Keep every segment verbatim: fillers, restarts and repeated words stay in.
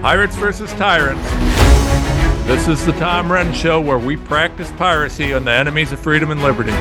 Pirates versus Tyrants. This is the Tom Renz Show, where we practice piracy on the enemies of freedom and liberty.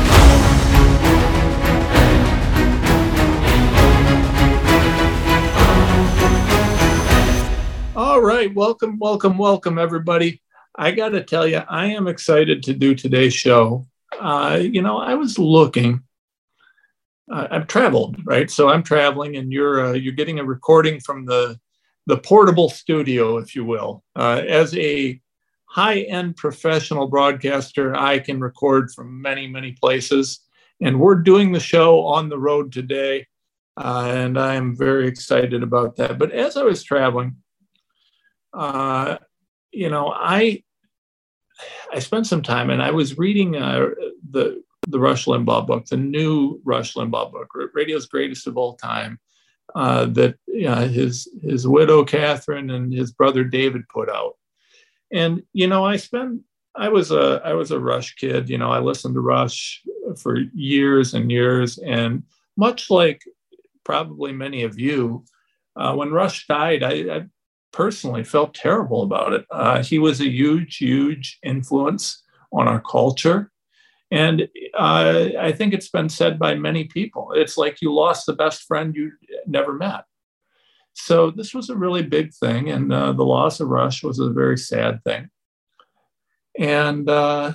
All right, welcome, welcome, welcome, everybody. I got to tell you, I am excited to do today's show. Uh, you know, I was looking. Uh, I've traveled, right? So I'm traveling, and you're uh, you're getting a recording from the the portable studio, if you will. Uh, as a high-end professional broadcaster, I can record from many, many places. And we're doing the show on the road today, uh, and I'm very excited about that. But as I was traveling, uh, you know, I I spent some time, and I was reading uh, the the Rush Limbaugh book, the new Rush Limbaugh book, Radio's Greatest of All Time. Uh, that uh, his his widow Catherine and his brother David put out, and you know I spent I was a I was a Rush kid. You know I listened to Rush for years and years, and much like probably many of you, uh, when Rush died, I, I personally felt terrible about it. Uh, he was a huge, huge influence on our culture. And uh, I think it's been said by many people. It's like you lost the best friend you never met. So this was a really big thing. And uh, the loss of Rush was a very sad thing. And uh,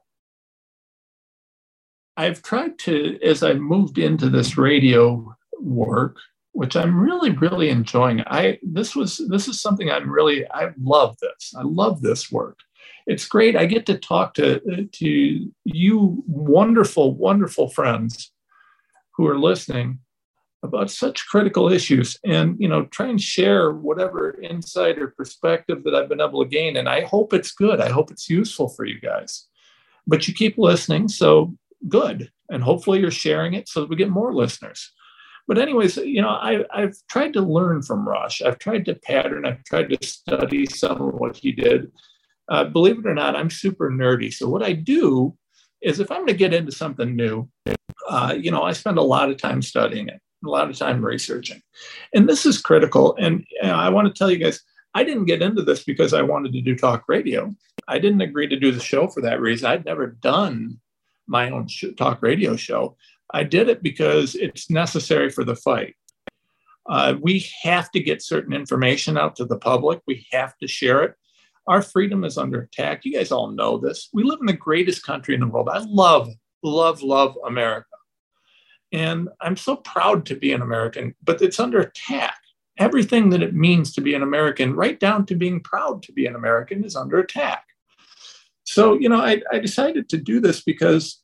I've tried to, as I moved into this radio work, which I'm really, really enjoying. I this was this is something I'm really, I love this. I love this work. It's great. I get to talk to, to you wonderful, wonderful friends who are listening about such critical issues, and, you know, try and share whatever insight or perspective that I've been able to gain. And I hope it's good. I hope it's useful for you guys. But you keep listening, so good. And hopefully you're sharing it so that we get more listeners. But anyways, you know, I, I've tried to learn from Rush. I've tried to pattern. I've tried to study some of what he did. Uh, believe it or not, I'm super nerdy. So what I do is, if I'm going to get into something new, uh, you know, I spend a lot of time studying it, a lot of time researching. And this is critical. And uh, I want to tell you guys, I didn't get into this because I wanted to do talk radio. I didn't agree to do the show for that reason. I'd never done my own sh- talk radio show. I did it because it's necessary for the fight. Uh, we have to get certain information out to the public. We have to share it. Our freedom is under attack. You guys all know this. We live in the greatest country in the world. I love, love, love America. And I'm so proud to be an American, but it's under attack. Everything that it means to be an American, right down to being proud to be an American, is under attack. So, you know, I, I decided to do this because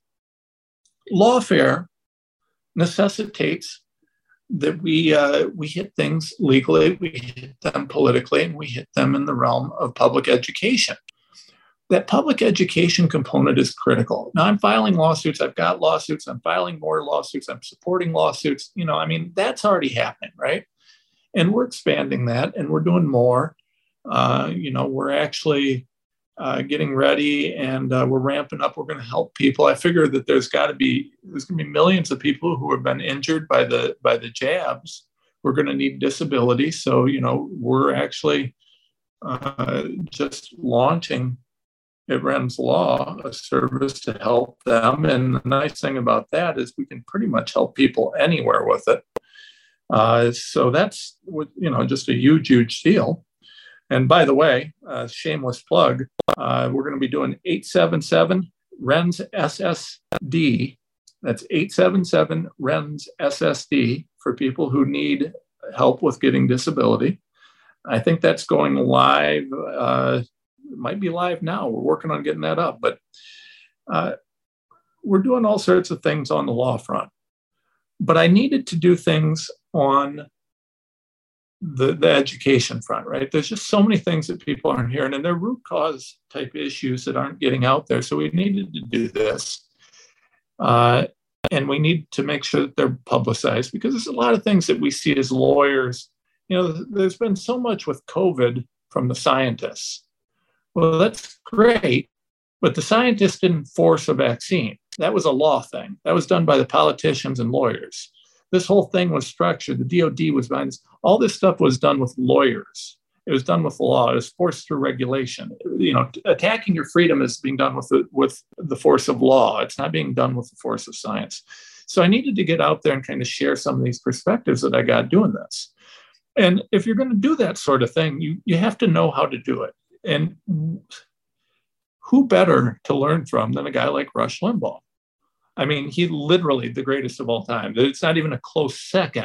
lawfare necessitates that we uh, we hit things legally, we hit them politically, and we hit them in the realm of public education. That public education component is critical. Now, I'm filing lawsuits. I've got lawsuits. I'm filing more lawsuits. I'm supporting lawsuits. You know, I mean, that's already happening, right? And we're expanding that, and we're doing more. Uh, you know, we're actually uh, getting ready, and uh, we're ramping up. We're going to help people. I figure that there's got to be there's going to be millions of people who have been injured by the by the jabs. We're going to need disability. So, you know, we're actually uh, just launching at Renz Law a service to help them. And the nice thing about that is we can pretty much help people anywhere with it. Uh, so that's, you know, just a huge, huge deal. And by the way, uh, shameless plug, uh, we're going to be doing eight seven seven Renz S S D. That's eight seven seven Renz S S D for people who need help with getting disability. I think that's going live. Uh, it might be live now. We're working on getting that up. But uh, we're doing all sorts of things on the law front. But I needed to do things on the, the education front, right? There's just so many things that people aren't hearing, and they're root cause type issues that aren't getting out there. So we needed to do this. Uh, and we need to make sure that they're publicized, because there's a lot of things that we see as lawyers. You know, there's been so much with COVID from the scientists. Well, that's great, but the scientists didn't force a vaccine. That was a law thing. That was done by the politicians and lawyers. This whole thing was structured. The D O D was behind this. All this stuff was done with lawyers. It was done with the law. It was forced through regulation. You know, attacking your freedom is being done with the, with the force of law. It's not being done with the force of science. So I needed to get out there and kind of share some of these perspectives that I got doing this. And if you're going to do that sort of thing, you, you have to know how to do it. And who better to learn from than a guy like Rush Limbaugh? I mean, he literally the greatest of all time. It's not even a close second.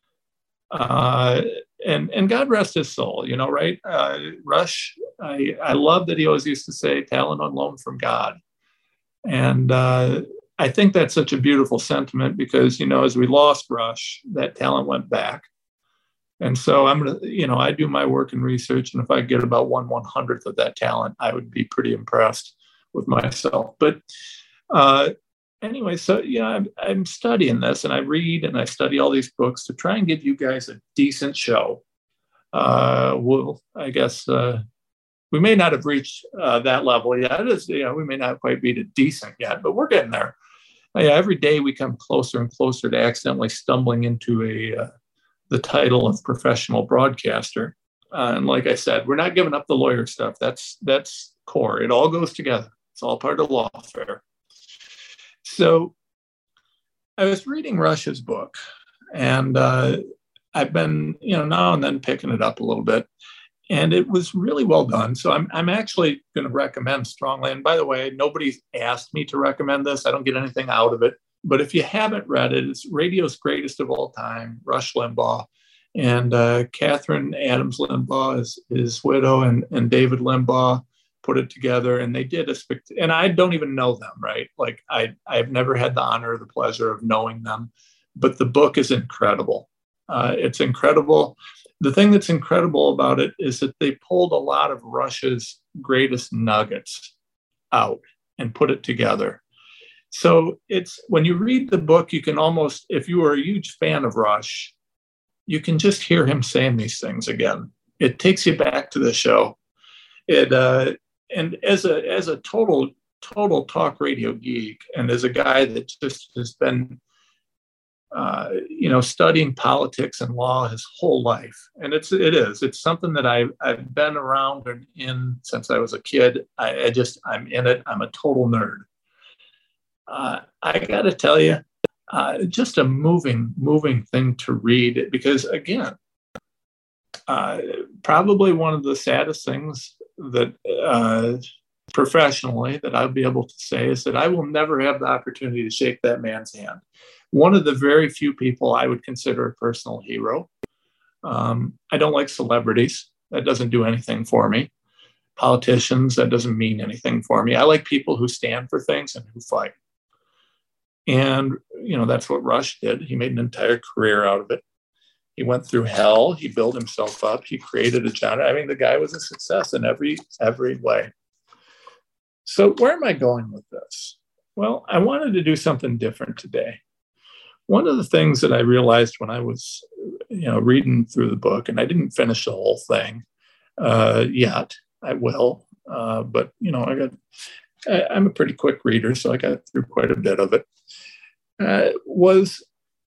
Uh, and and God rest his soul, you know, right? Uh, Rush, I, I love that he always used to say, talent on loan from God. And uh, I think that's such a beautiful sentiment because, you know, as we lost Rush, that talent went back. And so I'm going to, you know, I do my work and research. And if I get about one one hundredth of that talent, I would be pretty impressed with myself. But uh, anyway, so, you know, I'm, I'm studying this and I read and I study all these books to try and give you guys a decent show. Uh, we'll, I guess, uh, we may not have reached uh, that level yet. It is, you know, we may not quite be to decent yet, but we're getting there. Uh, yeah, every day we come closer and closer to accidentally stumbling into a uh, the title of professional broadcaster. Uh, and like I said, we're not giving up the lawyer stuff. That's that's core. It all goes together. It's all part of lawfare. So I was reading Rush's book, and uh, I've been, you know, now and then picking it up a little bit, and it was really well done. So I'm I'm actually going to recommend strongly. And by the way, nobody's asked me to recommend this. I don't get anything out of it. But if you haven't read it, it's radio's greatest of all time, Rush Limbaugh. And uh, Catherine Adams Limbaugh is his widow, and, and David Limbaugh put it together. And they did a spect- and I don't even know them, right? Like I, I've never had the honor or the pleasure of knowing them. But the book is incredible. Uh, it's incredible. The thing that's incredible about it is that they pulled a lot of Rush's greatest nuggets out and put it together. So it's when you read the book, you can almost, if you were a huge fan of Rush, you can just hear him saying these things again. It takes you back to the show. It uh, and as a as a total total talk radio geek, and as a guy that just has been, uh, you know, studying politics and law his whole life, and it's it is it's something that I've I've been around and in since I was a kid. I, I just I'm in it. I'm a total nerd. Uh, I got to tell you, uh, just a moving, moving thing to read because, again, uh, probably one of the saddest things that uh, professionally that I'll be able to say is that I will never have the opportunity to shake that man's hand. One of the very few people I would consider a personal hero. Um, I don't like celebrities. That doesn't do anything for me. Politicians, that doesn't mean anything for me. I like people who stand for things and who fight. And, you know, that's what Rush did. He made an entire career out of it. He went through hell. He built himself up. He created a genre. I mean, the guy was a success in every, every way. So where am I going with this? Well, I wanted to do something different today. One of the things that I realized when I was, you know, reading through the book, and I didn't finish the whole thing uh, yet. I will, uh, but, you know, I got, I, I'm a pretty quick reader, so I got through quite a bit of it. Uh, was,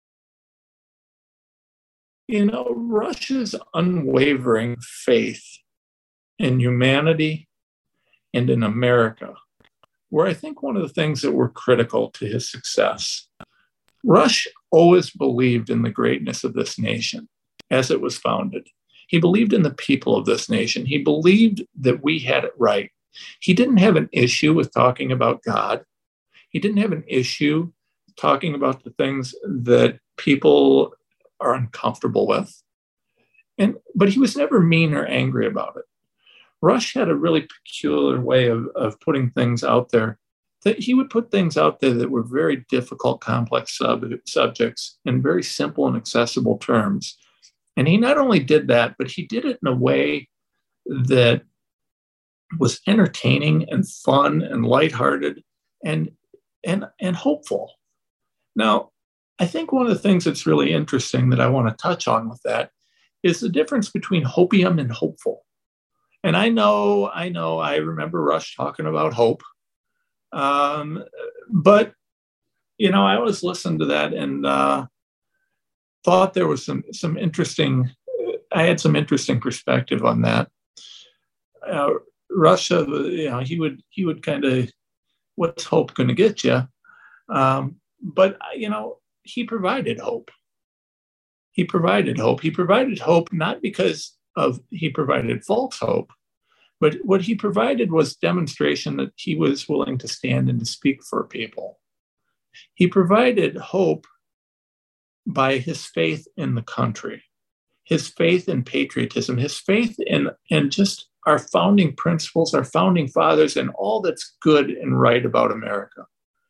you know, Rush's unwavering faith in humanity and in America, where I think one of the things that were critical to his success. Rush always believed in the greatness of this nation as it was founded. He believed in the people of this nation. He believed that we had it right. He didn't have an issue with talking about God. He didn't have an issue talking about the things that people are uncomfortable with. And, but he was never mean or angry about it. Rush had a really peculiar way of, of putting things out there, that he would put things out there that were very difficult, complex sub- subjects in very simple and accessible terms. And he not only did that, but he did it in a way that was entertaining and fun and lighthearted and, and, and hopeful. Now, I think one of the things that's really interesting that I want to touch on with that is the difference between hopium and hopeful. And I know, I know, I remember Rush talking about hope. Um, but, you know, I always listened to that and uh, thought there was some, some interesting, I had some interesting perspective on that. Uh, Russia, you know, he would he would kind of, what's hope going to get you? Um, but you know, he provided hope. He provided hope. He provided hope not because of he provided false hope, but what he provided was demonstration that he was willing to stand and to speak for people. He provided hope by his faith in the country, his faith in patriotism, his faith in, in just our founding principles, our founding fathers, and all that's good and right about America.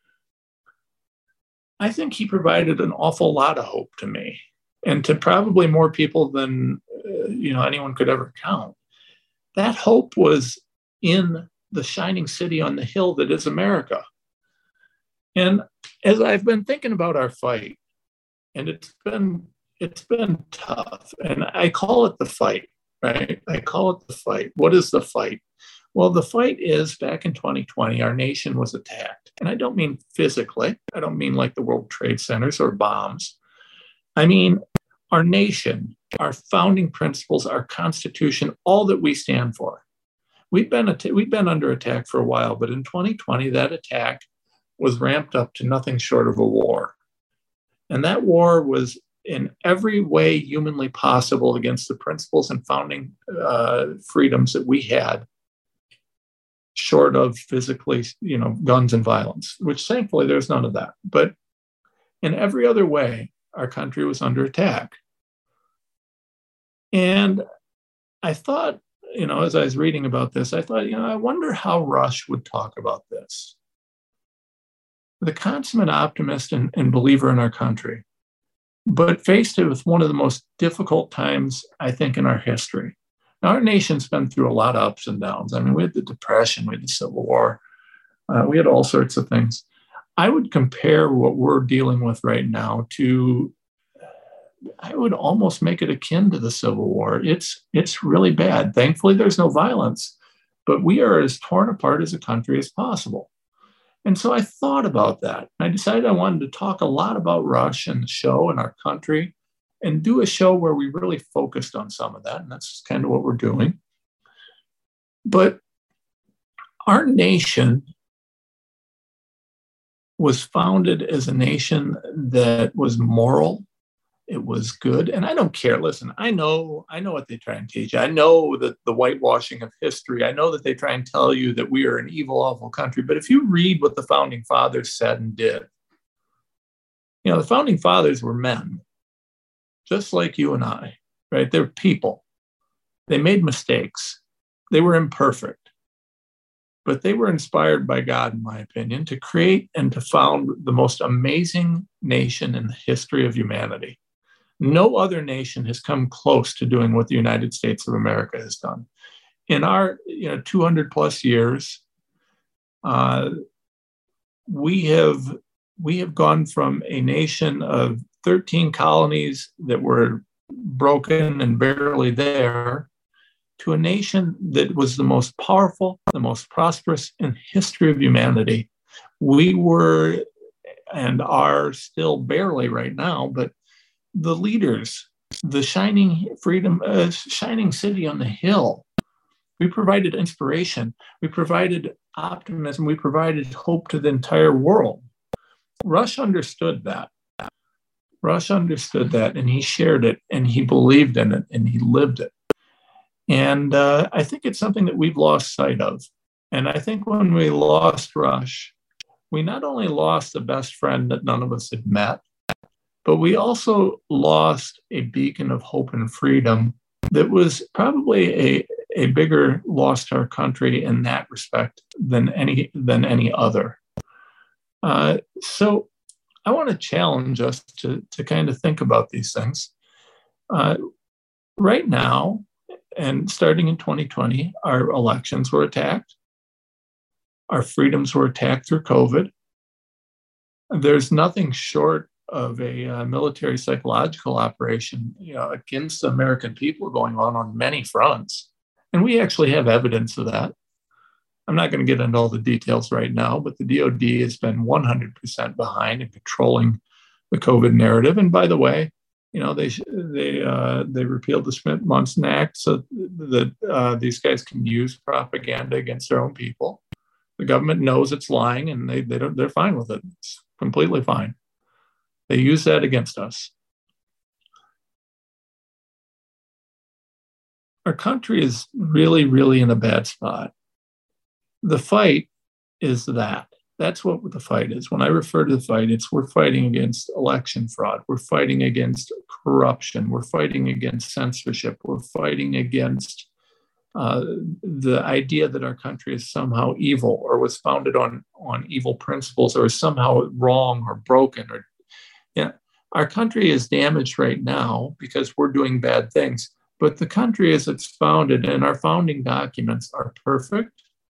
I think he provided an awful lot of hope to me, and to probably more people than uh, you know anyone could ever count. That hope was in the shining city on the hill that is America. And as I've been thinking about our fight, and it's been it's been tough, and I call it the fight, right? I call it the fight. What is the fight? Well, the fight is back in twenty twenty, our nation was attacked. And I don't mean physically. I don't mean like the World Trade Centers or bombs. I mean our nation, our founding principles, our Constitution, all that we stand for. We've been, att- we've been under attack for a while, but in twenty twenty, that attack was ramped up to nothing short of a war. And that war was in every way humanly possible against the principles and founding uh, freedoms that we had, short of physically, you know, guns and violence, which thankfully there's none of that. But in every other way, our country was under attack. And I thought, you know, as I was reading about this, I thought, you know, I wonder how Rush would talk about this. The consummate optimist and, and believer in our country, but faced with one of the most difficult times, I think, in our history. Now, our nation's been through a lot of ups and downs. I mean, we had the Depression, we had the Civil War, uh, we had all sorts of things. I would compare what we're dealing with right now to, I would almost make it akin to the Civil War. It's, it's really bad. Thankfully, there's no violence, but we are as torn apart as a country as possible. And so I thought about that. I decided I wanted to talk a lot about Rush and the show and our country and do a show where we really focused on some of that. And that's kind of what we're doing. But our nation was founded as a nation that was moral. It was good. And I don't care. Listen, I know, I know what they try and teach. I know that the whitewashing of history, I know that they try and tell you that we are an evil, awful country. But if you read what the founding fathers said and did, you know, the founding fathers were men, just like you and I, right? They're people. They made mistakes. They were imperfect. But they were inspired by God, in my opinion, to create and to found the most amazing nation in the history of humanity. No other nation has come close to doing what the United States of America has done. In our you know, two hundred plus years, uh, we have we have gone from a nation of thirteen colonies that were broken and barely there to a nation that was the most powerful, the most prosperous in the history of humanity. We were and are still barely right now, but the leaders, the shining freedom, uh, shining city on the hill. We provided inspiration. We provided optimism. We provided hope to the entire world. Rush understood that. Rush understood that, and he shared it, and he believed in it, and he lived it. And uh, I think it's something that we've lost sight of. And I think when we lost Rush, we not only lost the best friend that none of us had met, but we also lost a beacon of hope and freedom that was probably a, a bigger loss to our country in that respect than any than any other. Uh, so I want to challenge us to, to kind of think about these things. Uh, right now, and starting in twenty twenty, our elections were attacked. Our freedoms were attacked through COVID. There's nothing short of a uh, military psychological operation, you know, against the American people going on on many fronts. And we actually have evidence of that. I'm not going to get into all the details right now, but the D O D has been one hundred percent behind in controlling the COVID narrative. And by the way, You know, they they uh, they repealed the Schmidt-Munson Act so that uh, these guys can use propaganda against their own people. The government knows it's lying, and they they don't they're fine with it. It's completely fine. They use that against us. Our country is really, really in a bad spot. The fight is that. That's what the fight is. When I refer to the fight, it's we're fighting against election fraud. We're fighting against corruption. We're fighting against censorship. We're fighting against uh, the idea that our country is somehow evil or was founded on, on evil principles or is somehow wrong or broken. Or, yeah, our country is damaged right now because we're doing bad things. But the country as it's founded and our founding documents are perfect.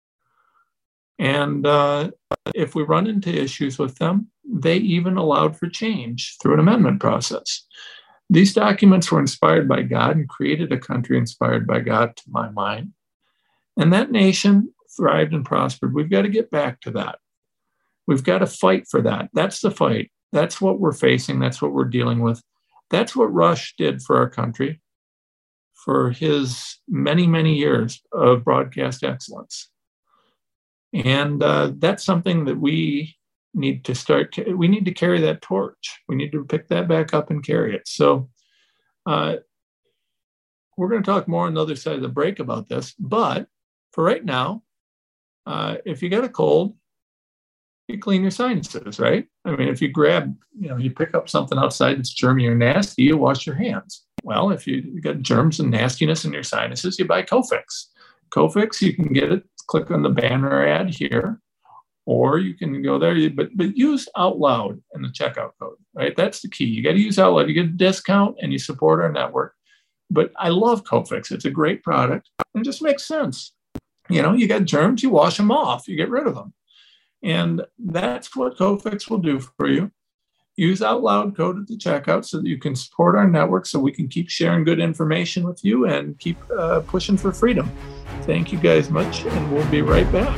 And uh, if we run into issues with them, they even allowed for change through an amendment process. These documents were inspired by God and created a country inspired by God, to my mind. And that nation thrived and prospered. We've got to get back to that. We've got to fight for that. That's the fight. That's what we're facing. That's what we're dealing with. That's what Rush did for our country for his many, many years of broadcast excellence. And uh, that's something that we need to start, we need to carry that torch. We need to pick that back up and carry it. So uh, we're going to talk more on the other side of the break about this. But for right now, uh, if you got a cold, you clean your sinuses, right? I mean, if you grab, you know, you pick up something outside that's germy or nasty, you wash your hands. Well, if you got germs and nastiness in your sinuses, you buy Cofix. Cofix, you can get it, click on the banner ad here, or you can go there, but but use Out Loud in the checkout code, right? That's the key. You got to use Out Loud. You get a discount and you support our network. But I love Cofix. It's a great product. It just makes sense. You know, you got germs, you wash them off, you get rid of them. And that's what Cofix will do for you. Use Out Loud code at the checkout so that you can support our network so we can keep sharing good information with you and keep uh, pushing for freedom. Thank you guys much, and we'll be right back.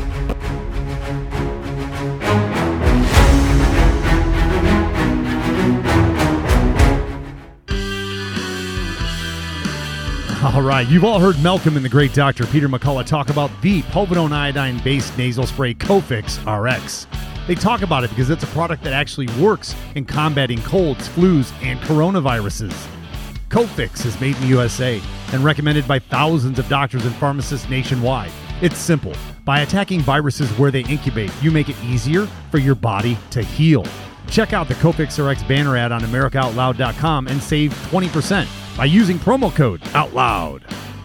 All right, you've all heard Malcolm and the great Doctor Peter McCullough talk about the povidone iodine-based nasal spray Cofix R X. They talk about it because it's a product that actually works in combating colds, flus, and coronaviruses. Cofix is made in the U S A and recommended by thousands of doctors and pharmacists nationwide. It's simple. By attacking viruses where they incubate, you make it easier for your body to heal. Check out the Cofix R X banner ad on America Out Loud dot com and save twenty percent by using promo code OUTLOUD.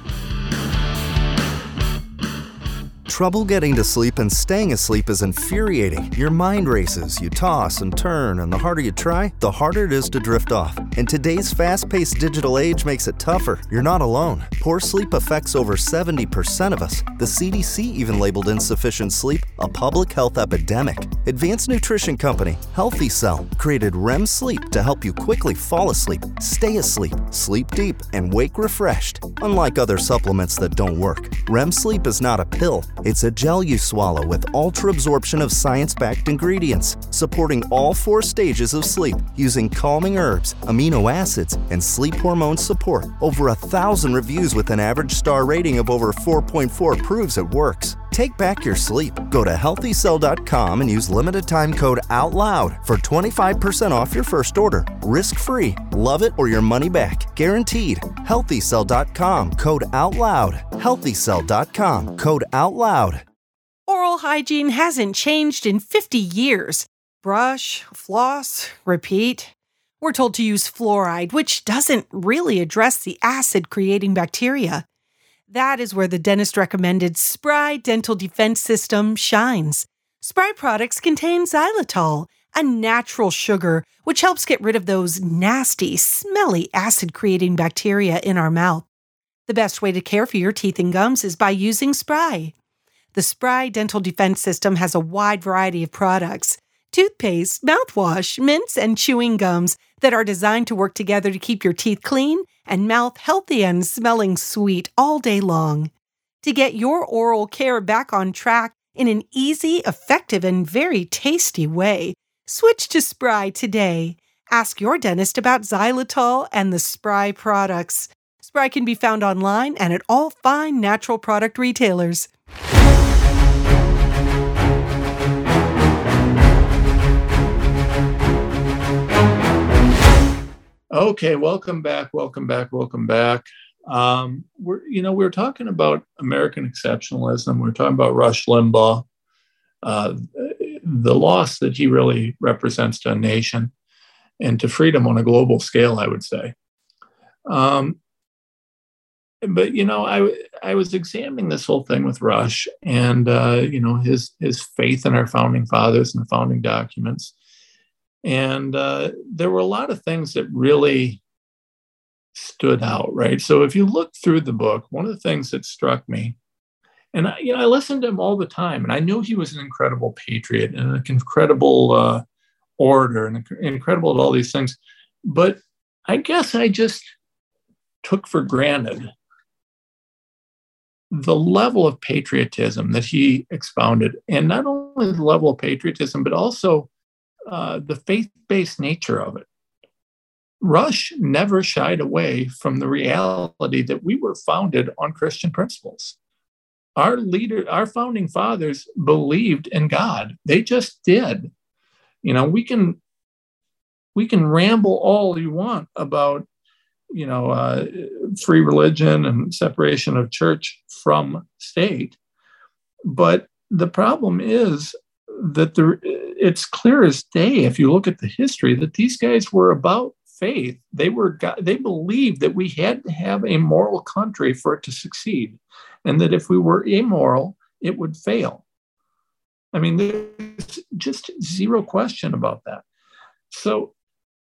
Trouble getting to sleep and staying asleep is infuriating. Your mind races, you toss and turn, and the harder you try, the harder it is to drift off. And today's fast-paced digital age makes it tougher. You're not alone. Poor sleep affects over seventy percent of us. The C D C even labeled insufficient sleep a public health epidemic. Advanced nutrition company Healthy Cell created R E M sleep to help you quickly fall asleep, stay asleep, sleep deep, and wake refreshed. Unlike other supplements that don't work, R E M sleep is not a pill. It's a gel you swallow with ultra-absorption of science-backed ingredients, supporting all four stages of sleep using calming herbs, amino acids, and sleep hormone support. Over a thousand reviews with an average star rating of over four point four proves it works. Take back your sleep. Go to healthy cell dot com and use limited time code OUTLOUD for twenty-five percent off your first order. Risk-free. Love it or your money back. Guaranteed. healthy cell dot com code OUTLOUD. healthy cell dot com code OUTLOUD. Oral hygiene hasn't changed in fifty years. Brush, floss, repeat. We're told to use fluoride, which doesn't really address the acid-creating bacteria. That is where the dentist-recommended Spry Dental Defense System shines. Spry products contain xylitol, a natural sugar which helps get rid of those nasty, smelly acid-creating bacteria in our mouth. The best way to care for your teeth and gums is by using Spry. The Spry Dental Defense System has a wide variety of products: toothpaste, mouthwash, mints, and chewing gums that are designed to work together to keep your teeth clean and mouth healthy and smelling sweet all day long. To get your oral care back on track in an easy, effective, and very tasty way, switch to Spry today. Ask your dentist about xylitol and the Spry products. Spry can be found online and at all fine natural product retailers. Okay, welcome back, welcome back, welcome back. Um, we're, you know, we we're talking about American exceptionalism. We we're talking about Rush Limbaugh, uh, the loss that he really represents to a nation and to freedom on a global scale, I would say. Um, but, you know, I, I was examining this whole thing with Rush and, uh, you know, his, his faith in our founding fathers and the founding documents. And uh, there were a lot of things that really stood out, right? So if you look through the book, one of the things that struck me, and I, you know, I listened to him all the time, and I knew he was an incredible patriot and an incredible uh, orator and incredible at all these things. But I guess I just took for granted the level of patriotism that he expounded, and not only the level of patriotism, but also Uh, the faith-based nature of it. Rush never shied away from the reality that we were founded on Christian principles. Our leader, our founding fathers believed in God. They just did. You know, we can we can ramble all you want about, you know, uh, free religion and separation of church from state, but the problem is that the it's clear as day, if you look at the history, that these guys were about faith. They were they believed that we had to have a moral country for it to succeed, and that if we were immoral, it would fail. I mean, there's just zero question about that. So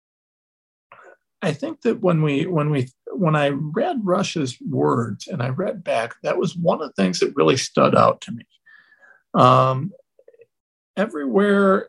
I think that when we when we when I read Rush's words and I read back, that was one of the things that really stood out to me. Um, Everywhere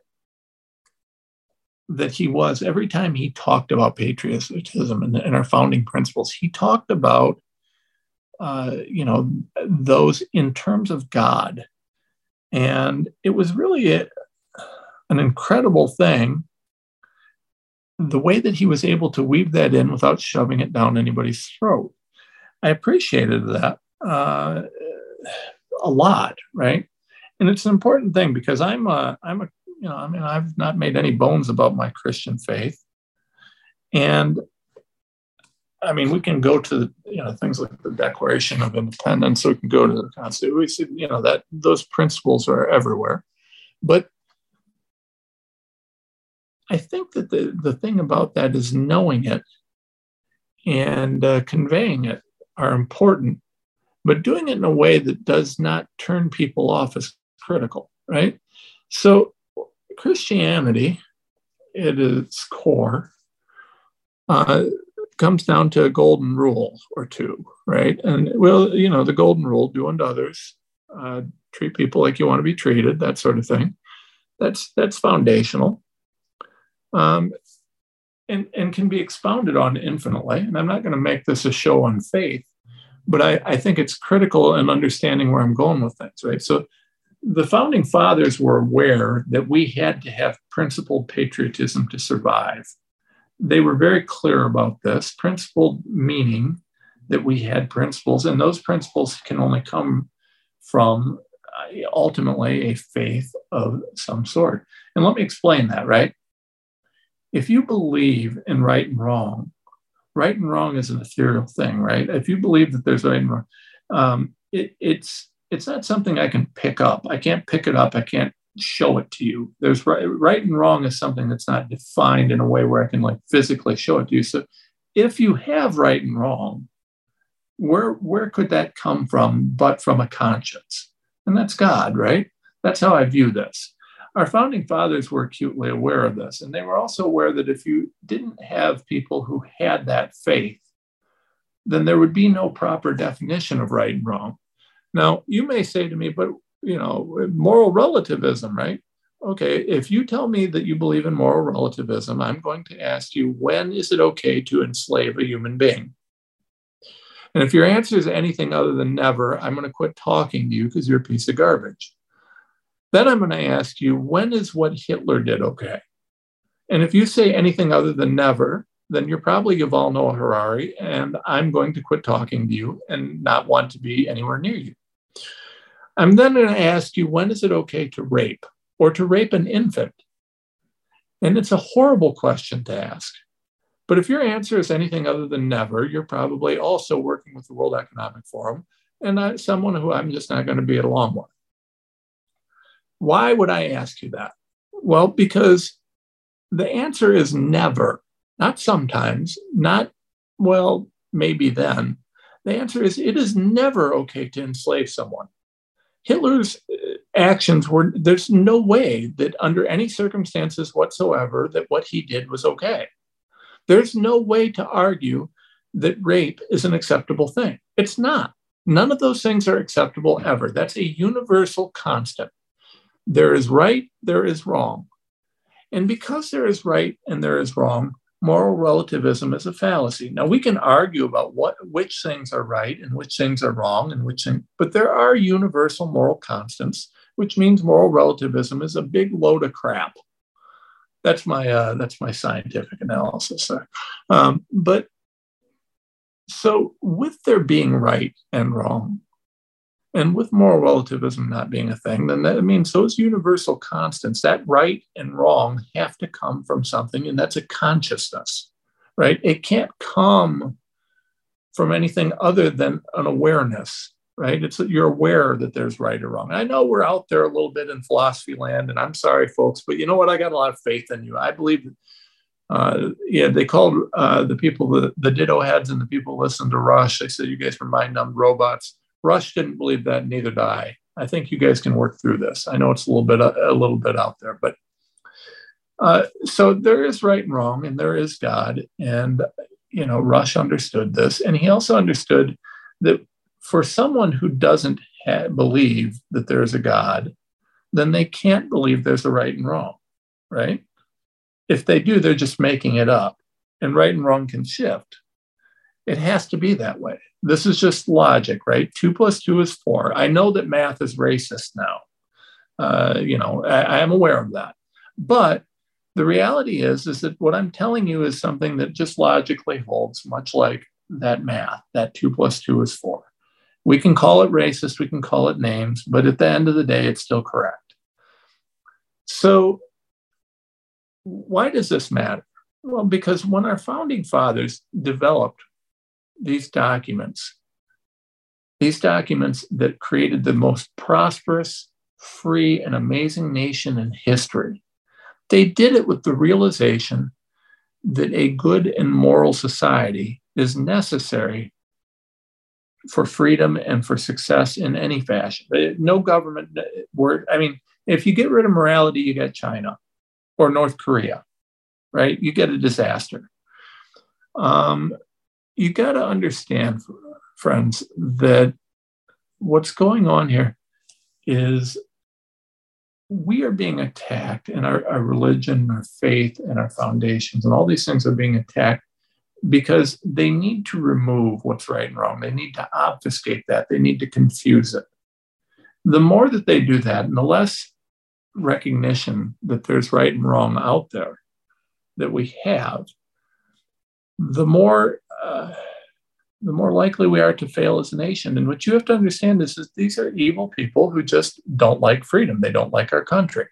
that he was, every time he talked about patriotism and, and our founding principles, he talked about, uh, you know, those in terms of God. And it was really a, an incredible thing, the way that he was able to weave that in without shoving it down anybody's throat. I appreciated that uh, a lot, right? And it's an important thing because I'm a, I'm a, you know, I mean, I've not made any bones about my Christian faith. And I mean, we can go to, you know, things like the Declaration of Independence, so we can go to the Constitution, you know, that those principles are everywhere. But I think that the, the thing about that is knowing it and uh, conveying it are important, but doing it in a way that does not turn people off as critical, right? So Christianity, at its core, uh, comes down to a golden rule or two, right? And, well, you know, the golden rule, do unto others, uh, treat people like you want to be treated, that sort of thing. That's that's foundational, um, and, and can be expounded on infinitely. And I'm not going to make this a show on faith, but I, I think it's critical in understanding where I'm going with things, right? So the founding fathers were aware that we had to have principled patriotism to survive. They were very clear about this. Principled meaning that we had principles, and those principles can only come from uh, ultimately a faith of some sort. And let me explain that, right? If you believe in right and wrong, right and wrong is an ethereal thing, right? If you believe that there's right and wrong, um, it, it's it's not something I can pick up. I can't pick it up. I can't show it to you. There's right, right and wrong is something that's not defined in a way where I can like physically show it to you. So if you have right and wrong, where where could that come from but from a conscience? And that's God, right? That's how I view this. Our founding fathers were acutely aware of this. And they were also aware that if you didn't have people who had that faith, then there would be no proper definition of right and wrong. Now, you may say to me, but, you know, moral relativism, right? Okay, if you tell me that you believe in moral relativism, I'm going to ask you, when is it okay to enslave a human being? And if your answer is anything other than never, I'm going to quit talking to you because you're a piece of garbage. Then I'm going to ask you, when is what Hitler did okay? And if you say anything other than never, then you're probably Yuval Noah Harari, and I'm going to quit talking to you and not want to be anywhere near you. I'm then going to ask you, when is it okay to rape or to rape an infant? And it's a horrible question to ask. But if your answer is anything other than never, you're probably also working with the World Economic Forum and I, someone who I'm just not going to be along with. Why would I ask you that? Well, because the answer is never, not sometimes, not, well, maybe then. The answer is it is never okay to enslave someone. Hitler's actions were, there's no way that under any circumstances whatsoever that what he did was okay. There's no way to argue that rape is an acceptable thing. It's not. None of those things are acceptable ever. That's a universal constant. There is right, there is wrong. And because there is right and there is wrong, moral relativism is a fallacy. Now, we can argue about what which things are right and which things are wrong, and which thing, but there are universal moral constants, which means moral relativism is a big load of crap. That's my uh, that's my scientific analysis there. Um, but so with there being right and wrong, and with moral relativism not being a thing, then that means those universal constants, that right and wrong, have to come from something, and that's a consciousness, right? It can't come from anything other than an awareness, right? It's that you're aware that there's right or wrong. I know we're out there a little bit in philosophy land, and I'm sorry, folks, but you know what? I got a lot of faith in you. I believe, uh, yeah, they called uh, the people, the, the ditto heads and the people who listened to Rush, they said, you guys were mind-numbed robots. Rush didn't believe that, neither did I. I think you guys can work through this. I know it's a little bit a, a little bit out there, but uh, so there is right and wrong, and there is God. And you know, Rush understood this, and he also understood that for someone who doesn't ha- believe that there is a God, then they can't believe there's a right and wrong, right? If they do, they're just making it up, and right and wrong can shift. It has to be that way. This is just logic, right? Two plus two is four. I know that math is racist now. Uh, you know, I, I am aware of that. But the reality is, is that what I'm telling you is something that just logically holds, much like that math, that two plus two is four. We can call it racist, we can call it names, but at the end of the day, it's still correct. So why does this matter? Well, because when our founding fathers developed these documents, these documents that created the most prosperous, free, and amazing nation in history, they did it with the realization that a good and moral society is necessary for freedom and for success in any fashion. No government word. I mean, if you get rid of morality, you get China or North Korea, right? You get a disaster. Um, you got to understand, friends, that what's going on here is we are being attacked, and our, our religion, our faith, and our foundations, and all these things are being attacked because they need to remove what's right and wrong. They need to obfuscate that. They need to confuse it. The more that they do that, and the less recognition that there's right and wrong out there that we have, the more uh, the more likely we are to fail as a nation. And what you have to understand is that these are evil people who just don't like freedom. They don't like our country.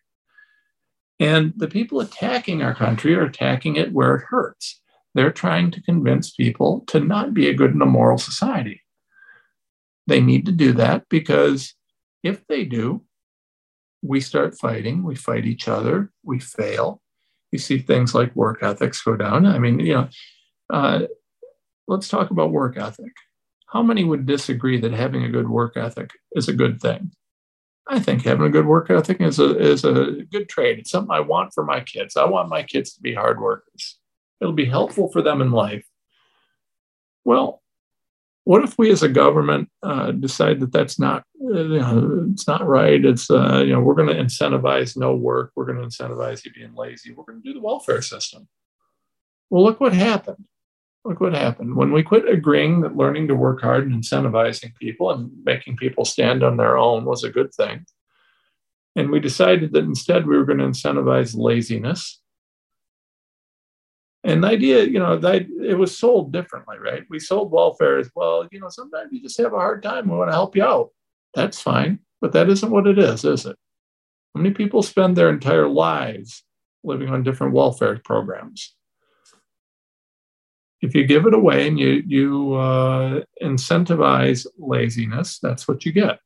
And the people attacking our country are attacking it where it hurts. They're trying to convince people to not be a good and a moral society. They need to do that because if they do, we start fighting, we fight each other, we fail. You see things like work ethics go down. I mean, you know, uh, let's talk about work ethic. How many would disagree that having a good work ethic is a good thing? I think having a good work ethic is a, is a good trait. It's something I want for my kids. I want my kids to be hard workers. It'll be helpful for them in life. Well, what if we as a government uh, decide that that's not, uh, you know, it's not right. It's, uh, you know, we're going to incentivize no work. We're going to incentivize you being lazy. We're going to do the welfare system. Well, look what happened. Look what happened. When we quit agreeing that learning to work hard and incentivizing people and making people stand on their own was a good thing, and we decided that instead we were going to incentivize laziness, And the idea, you know, that it was sold differently, right? We sold welfare as, well, you know, sometimes you just have a hard time. We want to help you out. That's fine. But that isn't what it is, is it? How many people spend their entire lives living on different welfare programs? If you give it away and you, you uh, incentivize laziness, that's what you get.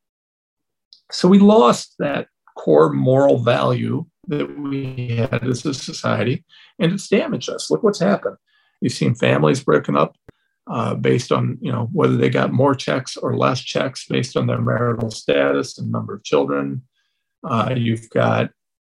So we lost that core moral value that we had as a society, and it's damaged us. Look what's happened. You've seen families broken up uh, based on, you know, whether they got more checks or less checks based on their marital status and number of children. Uh, you've got,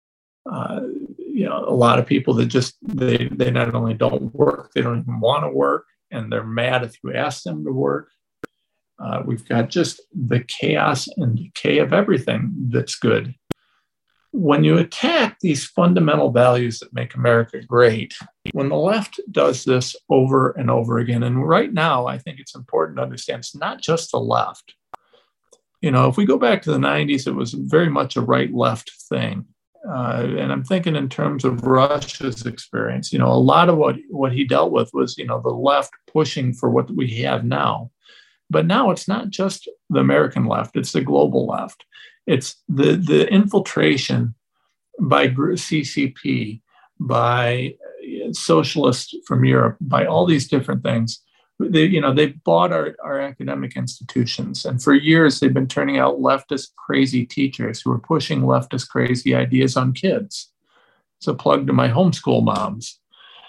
uh, you know, a lot of people that just, they, they not only don't work, they don't even want to work, and they're mad if you ask them to work. Uh, we've got just the chaos and decay of everything that's good. When you attack these fundamental values that make America great, when the left does this over and over again, and right now, I think it's important to understand it's not just the left. You know, if we go back to the nineties, it was very much a right-left thing. Uh, and I'm thinking in terms of Rush's experience, you know, a lot of what, what he dealt with was, you know, the left pushing for what we have now. But now it's not just the American left, it's the global left. It's the, the infiltration by C C P, by socialists from Europe, by all these different things. They, you know, they bought our, our academic institutions. And for years, they've been turning out leftist crazy teachers who are pushing leftist crazy ideas on kids. It's a plug to my homeschool moms.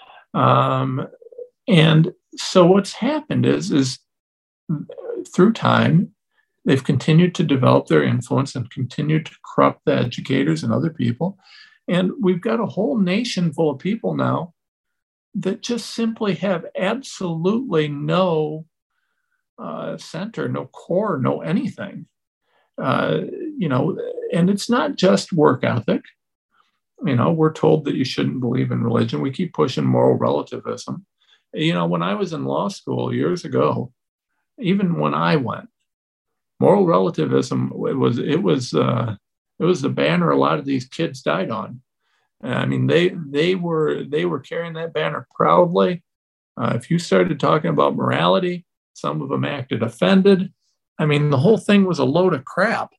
Um, and so what's happened is, is through time, they've continued to develop their influence and continued to corrupt the educators and other people. And we've got a whole nation full of people now that just simply have absolutely no uh, center, no core, no anything. Uh, you know, and it's not just work ethic. You know, we're told that you shouldn't believe in religion. We keep pushing moral relativism. You know, when I was in law school years ago, even when I went, moral relativism it was it was uh, it was the banner a lot of these kids died on. I mean, they they were they were carrying that banner proudly. Uh, if you started talking about morality, some of them acted offended. I mean, the whole thing was a load of crap.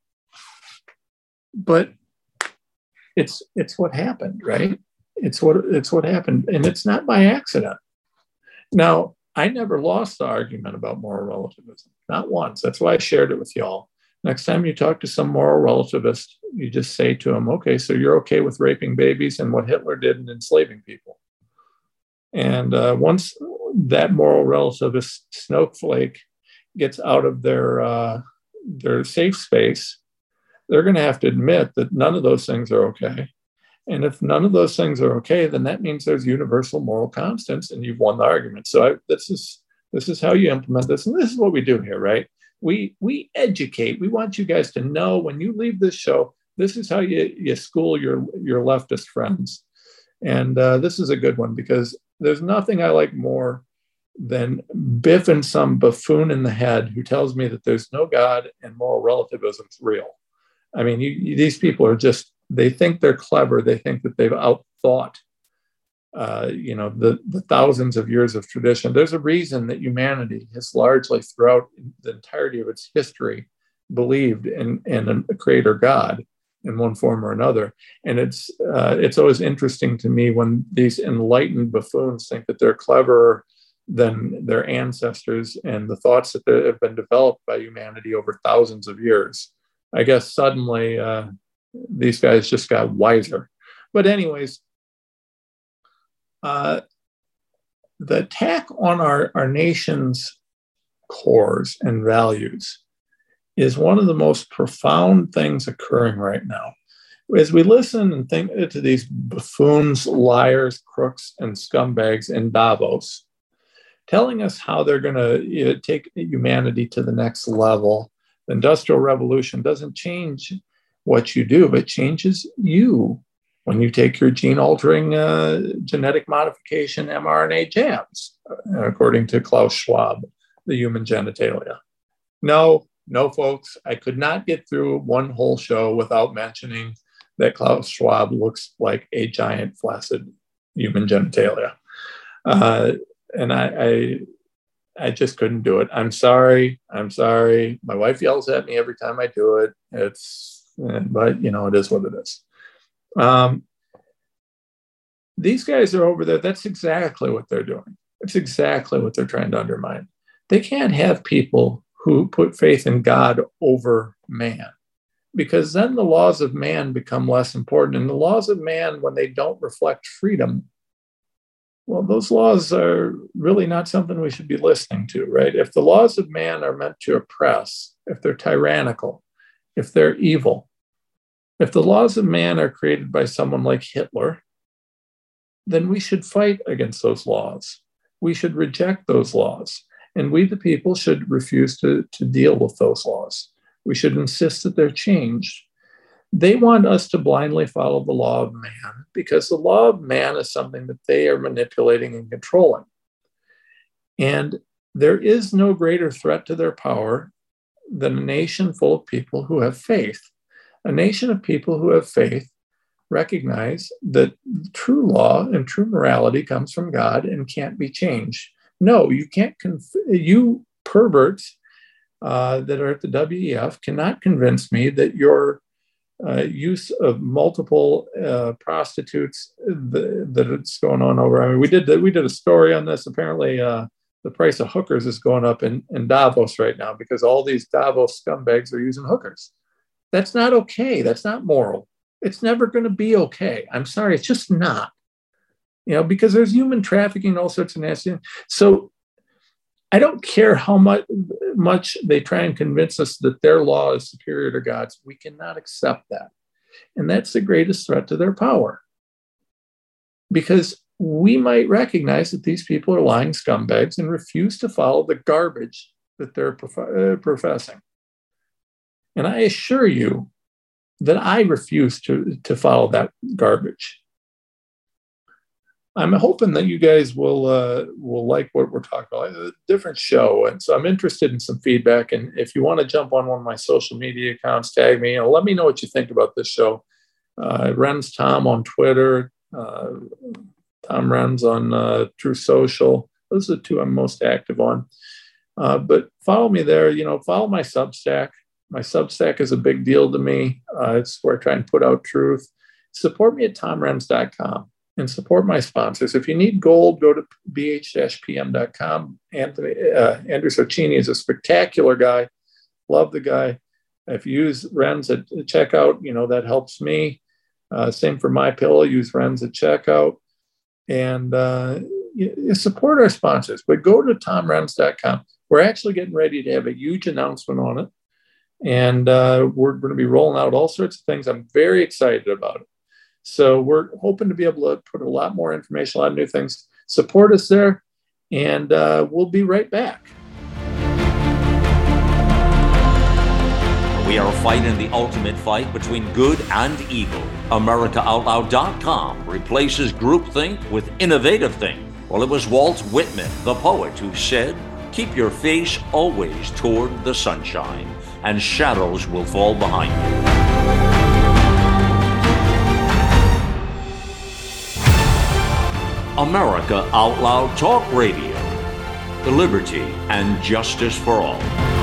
But it's it's what happened, right? It's what it's what happened, and it's not by accident. Now, I never lost the argument about moral relativism, not once. That's why I shared it with y'all. Next time you talk to some moral relativist, you just say to them, okay, so you're okay with raping babies and what Hitler did in enslaving people. And uh, once that moral relativist snowflake gets out of their, uh, their safe space, they're going to have to admit that none of those things are okay. And if none of those things are okay, then that means there's universal moral constants and you've won the argument. So I, this is this is how you implement this. And this is what we do here, right? We we educate. We want you guys to know when you leave this show, this is how you, you school your, your leftist friends. And uh, this is a good one because there's nothing I like more than biffing some buffoon in the head who tells me that there's no God and moral relativism is real. I mean, you, you, these people are just, they think they're clever. They think that they've outthought, uh, you know, the, the thousands of years of tradition. There's a reason that humanity has largely throughout the entirety of its history believed in, in a creator God in one form or another. And it's, uh, it's always interesting to me when these enlightened buffoons think that they're cleverer than their ancestors and the thoughts that have been developed by humanity over thousands of years. I guess suddenly uh, these guys just got wiser. But anyways, uh, the attack on our, our nation's cores and values is one of the most profound things occurring right now. As we listen and think to these buffoons, liars, crooks, and scumbags in Davos, telling us how they're going to you know, take humanity to the next level, the Industrial Revolution doesn't change what you do, but changes you when you take your gene-altering uh, genetic modification mRNA jabs, according to Klaus Schwab, the human genitalia. No, no, folks, I could not get through one whole show without mentioning that Klaus Schwab looks like a giant flaccid human genitalia. Uh, and I, I, I just couldn't do it. I'm sorry. I'm sorry. My wife yells at me every time I do it. It's, but you know, it is what it is. Um, these guys are over there. That's exactly what they're doing. It's exactly what they're trying to undermine. They can't have people who put faith in God over man, because then the laws of man become less important. And the laws of man, when they don't reflect freedom, well, those laws are really not something we should be listening to, right? If the laws of man are meant to oppress, if they're tyrannical, if they're evil, if the laws of man are created by someone like Hitler, then we should fight against those laws. We should reject those laws. And we, the people, should refuse to, to deal with those laws. We should insist that they're changed. They want us to blindly follow the law of man, because the law of man is something that they are manipulating and controlling. And there is no greater threat to their power than a nation full of people who have faith. A nation of people who have faith recognize that true law and true morality comes from God and can't be changed. No, you can't, conf- you perverts uh, that are at the W E F cannot convince me that your uh, use of multiple uh, prostitutes th- that it's going on over. I mean, we did the, we did a story on this. Apparently, uh, the price of hookers is going up in, in Davos right now because all these Davos scumbags are using hookers. That's not okay. That's not moral. It's never going to be okay. I'm sorry. It's just not, you know, because there's human trafficking, all sorts of nasty. So I don't care how much, much they try and convince us that their law is superior to God's. We cannot accept that. And that's the greatest threat to their power. Because we might recognize that these people are lying scumbags and refuse to follow the garbage that they're prof- uh, professing. And I assure you that I refuse to, to follow that garbage. I'm hoping that you guys will uh, will like what we're talking about. It's a different show, and so I'm interested in some feedback. And if you want to jump on one of my social media accounts, tag me, and let me know what you think about this show. Uh, Ren's Tom on Twitter, uh, Tom Renz on uh, True Social. Those are the two I'm most active on. Uh, but follow me there. You know, follow my Substack. My Substack is a big deal to me. Uh, it's where I try and put out truth. Support me at tom renz dot com and support my sponsors. If you need gold, go to b h dash p m dot com. Anthony, uh, Andrew Socini is a spectacular guy. Love the guy. If you use Renz at checkout, you know, that helps me. Uh, same for MyPillow. Use Renz at checkout. And uh, you, you support our sponsors. But go to tom renz dot com. We're actually getting ready to have a huge announcement on it. And uh, we're going to be rolling out all sorts of things. I'm very excited about it. So we're hoping to be able to put a lot more information, a lot of new things. Support us there, and uh, we'll be right back. We are fighting the ultimate fight between good and evil. America Out Loud dot com replaces groupthink with innovative think. Well, it was Walt Whitman, the poet, who said, "Keep your face always toward the sunshine, and shadows will fall behind you." America Out Loud Talk Radio. Liberty and justice for all.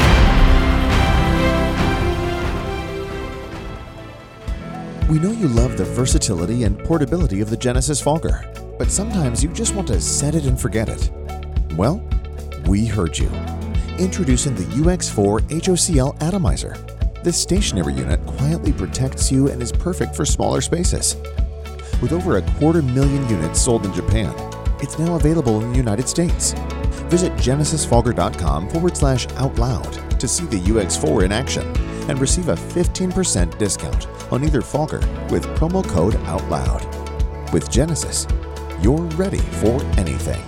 We know you love the versatility and portability of the Genesis Fogger, but sometimes you just want to set it and forget it. Well, we heard you. Introducing the U X four H O C L Atomizer. This stationary unit quietly protects you and is perfect for smaller spaces. With over a quarter million units sold in Japan, it's now available in the United States. Visit genesis fogger dot com forward slash out loud to see the U X four in action and receive a fifteen percent discount on either Fogger with promo code OUTLOUD. With Genesis, you're ready for anything.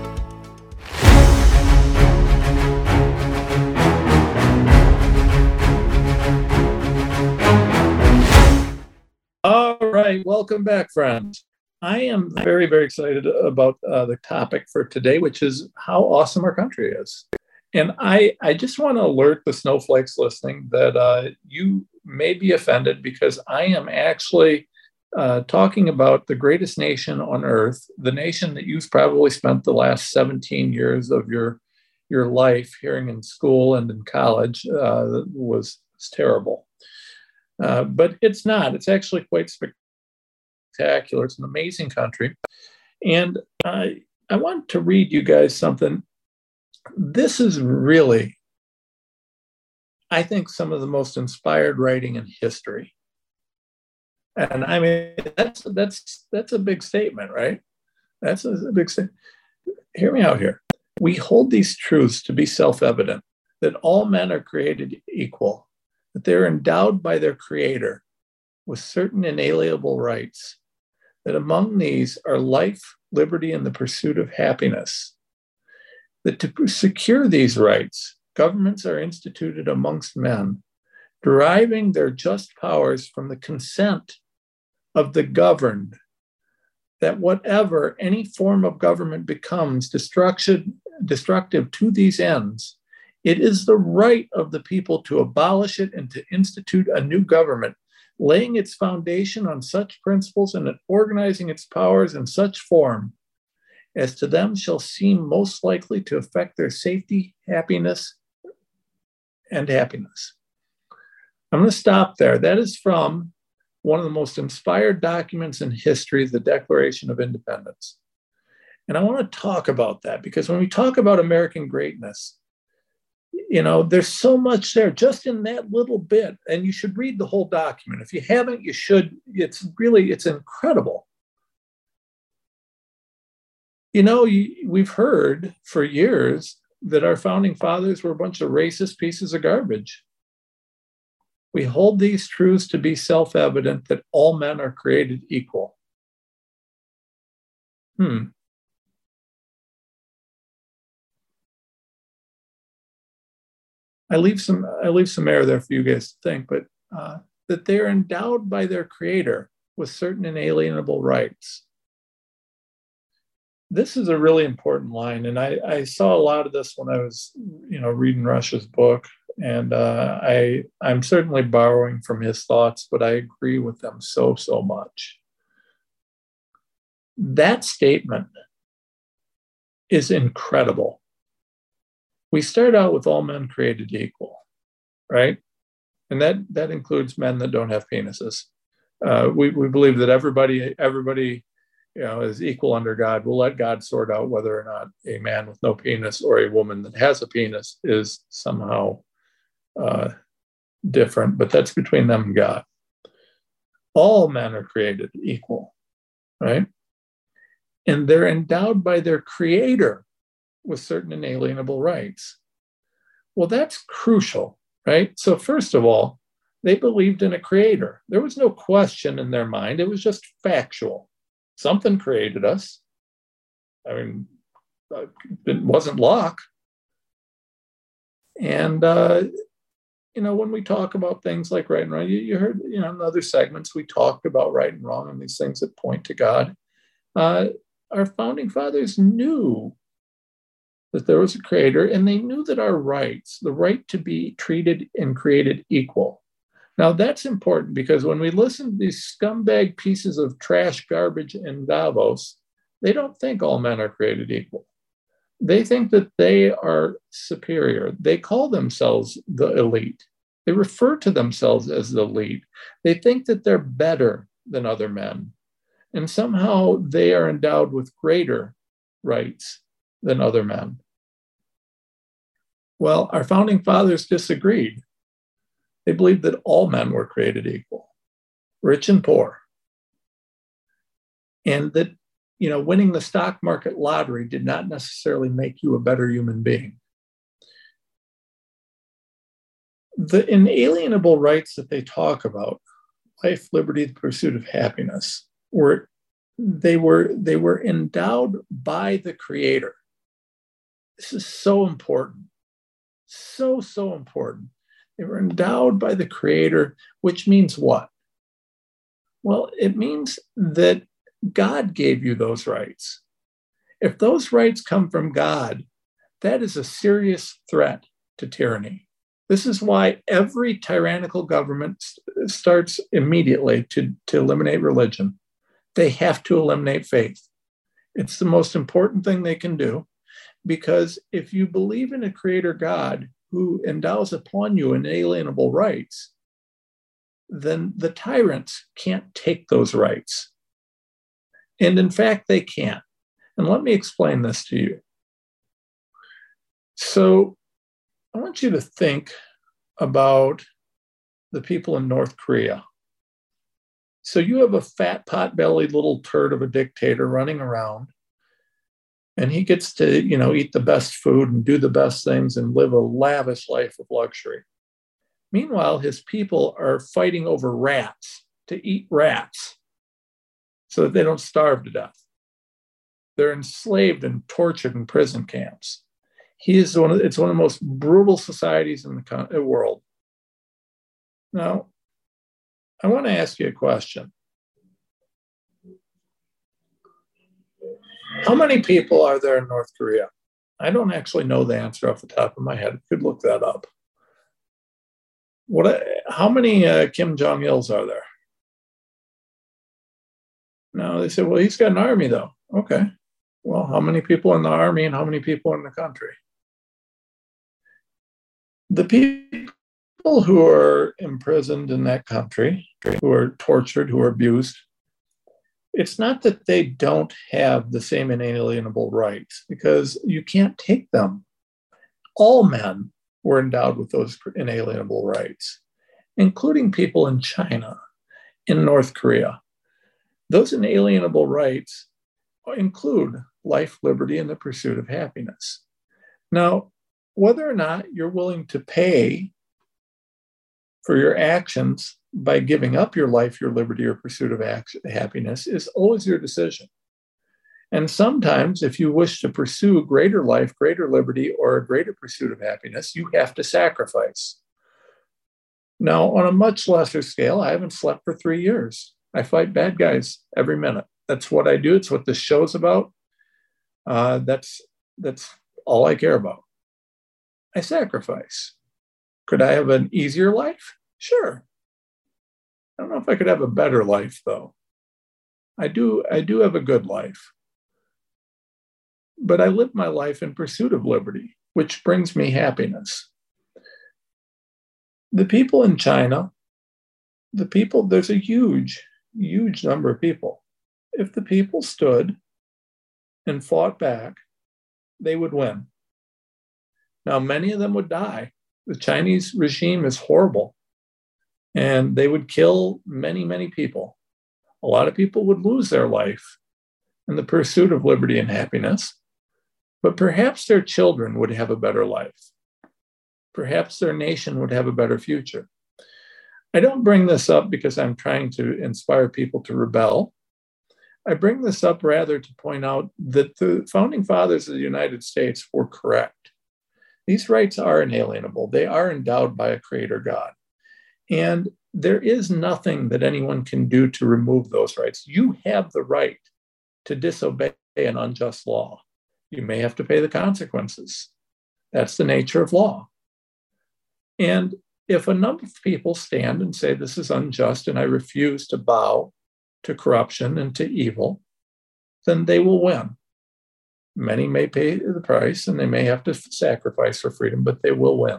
All right, welcome back, friends. I am very, very excited about uh, the topic for today, which is how awesome our country is. And I, I just want to alert the snowflakes listening that uh, you may be offended because I am actually uh, talking about the greatest nation on earth, the nation that you've probably spent the last seventeen years of your, your life hearing in school and in college uh, was, was terrible. Uh, but it's not. It's actually quite spectacular. It's an amazing country. And uh, I want to read you guys something. This is really, I think, some of the most inspired writing in history. And I mean, that's that's that's a big statement, right? That's a, a big statement. Hear me out here. We hold these truths to be self-evident, that all men are created equal, that they're endowed by their Creator with certain inalienable rights, that among these are life, liberty, and the pursuit of happiness, that to secure these rights, governments are instituted amongst men, deriving their just powers from the consent of the governed, that whatever any form of government becomes destruction, destructive to these ends, it is the right of the people to abolish it and to institute a new government, laying its foundation on such principles and organizing its powers in such form as to them shall seem most likely to affect their safety, happiness, and happiness. I'm going to stop there. That is from one of the most inspired documents in history, the Declaration of Independence. And I want to talk about that because when we talk about American greatness, you know, there's so much there just in that little bit. And you should read the whole document. If you haven't, you should. It's really, it's incredible. You know, we've heard for years that our founding fathers were a bunch of racist pieces of garbage. We hold these truths to be self-evident that all men are created equal. Hmm. I leave some I leave some air there for you guys to think, but uh, that they're endowed by their Creator with certain inalienable rights. This is a really important line, and I, I saw a lot of this when I was, you know, reading Rush's book, and uh, I I'm certainly borrowing from his thoughts, but I agree with them so so much. That statement is incredible. We start out with all men created equal, right? And that, that includes men that don't have penises. Uh, we, we believe that everybody, everybody, you know, is equal under God. We'll let God sort out whether or not a man with no penis or a woman that has a penis is somehow uh, different, but that's between them and God. All men are created equal, right? And they're endowed by their Creator with certain inalienable rights. Well, that's crucial, right? So first of all, they believed in a Creator. There was no question in their mind. It was just factual. Something created us. I mean, it wasn't Locke. And, uh, you know, when we talk about things like right and wrong, you, you heard, you know, in other segments, we talked about right and wrong and these things that point to God. Uh, our founding fathers knew that there was a Creator, and they knew that our rights, the right to be treated and created equal. Now, that's important because when we listen to these scumbag pieces of trash garbage in Davos, they don't think all men are created equal. They think that they are superior. They call themselves the elite. They refer to themselves as the elite. They think that they're better than other men. And somehow they are endowed with greater rights than other men. Well, our founding fathers disagreed. They believed that all men were created equal, rich and poor. And that, you know, winning the stock market lottery did not necessarily make you a better human being. The inalienable rights that they talk about, life, liberty, the pursuit of happiness, were they were they were endowed by the Creator. This is so important. So, so important. They were endowed by the Creator, which means what? Well, it means that God gave you those rights. If those rights come from God, that is a serious threat to tyranny. This is why every tyrannical government starts immediately to, to eliminate religion. They have to eliminate faith. It's the most important thing they can do, because if you believe in a creator God who endows upon you inalienable rights, then the tyrants can't take those rights. And in fact, they can't. And let me explain this to you. So I want you to think about the people in North Korea. So you have a fat, pot-bellied little turd of a dictator running around, and he gets to, you know, eat the best food and do the best things and live a lavish life of luxury. Meanwhile, his people are fighting over rats, to eat rats, so that they don't starve to death. They're enslaved and tortured in prison camps. He is one of, it's one of the most brutal societies in the world. Now, I want to ask you a question. How many people are there in North Korea? I don't actually know the answer off the top of my head. I could look that up. What? How many uh, Kim Jong-ils are there? No, they said, well, he's got an army, though. Okay. Well, how many people in the army and how many people in the country? The people who are imprisoned in that country, who are tortured, who are abused, it's not that they don't have the same inalienable rights, because you can't take them. All men were endowed with those inalienable rights, including people in China, in North Korea. Those inalienable rights include life, liberty, and the pursuit of happiness. Now, whether or not you're willing to pay for your actions by giving up your life, your liberty, or pursuit of action, happiness is always your decision. And sometimes, if you wish to pursue greater life, greater liberty, or a greater pursuit of happiness, you have to sacrifice. Now, on a much lesser scale, I haven't slept for three years. I fight bad guys every minute. That's what I do. It's what this show's about. Uh, that's, that's all I care about. I sacrifice. Could I have an easier life? Sure. I don't know if I could have a better life, though. I do, I do have a good life. But I live my life in pursuit of liberty, which brings me happiness. The people in China, the people, there's a huge, huge number of people. If the people stood and fought back, they would win. Now, many of them would die. The Chinese regime is horrible, and they would kill many, many people. A lot of people would lose their life in the pursuit of liberty and happiness, but perhaps their children would have a better life. Perhaps their nation would have a better future. I don't bring this up because I'm trying to inspire people to rebel. I bring this up rather to point out that the founding fathers of the United States were correct. These rights are inalienable. They are endowed by a creator God. And there is nothing that anyone can do to remove those rights. You have the right to disobey an unjust law. You may have to pay the consequences. That's the nature of law. And if a number of people stand and say, this is unjust and I refuse to bow to corruption and to evil, then they will win. Many may pay the price and they may have to sacrifice for freedom, but they will win.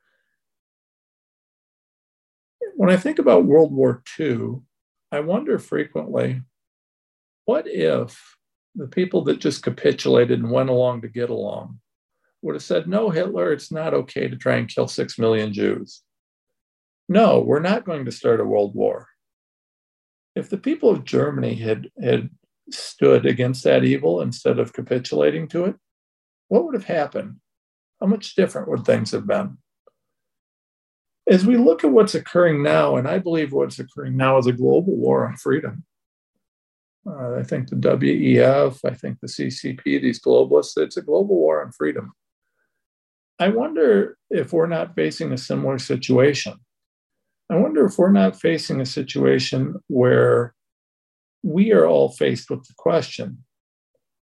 When I think about World War Two, I wonder frequently, what if the people that just capitulated and went along to get along would have said, no, Hitler, it's not okay to try and kill six million Jews. No, we're not going to start a world war. If the people of Germany had, had stood against that evil instead of capitulating to it, what would have happened? How much different would things have been? As we look at what's occurring now, and I believe what's occurring now is a global war on freedom. Uh, I think the W E F, I think the C C P, these globalists, it's a global war on freedom. I wonder if we're not facing a similar situation. I wonder if we're not facing a situation where we are all faced with the question,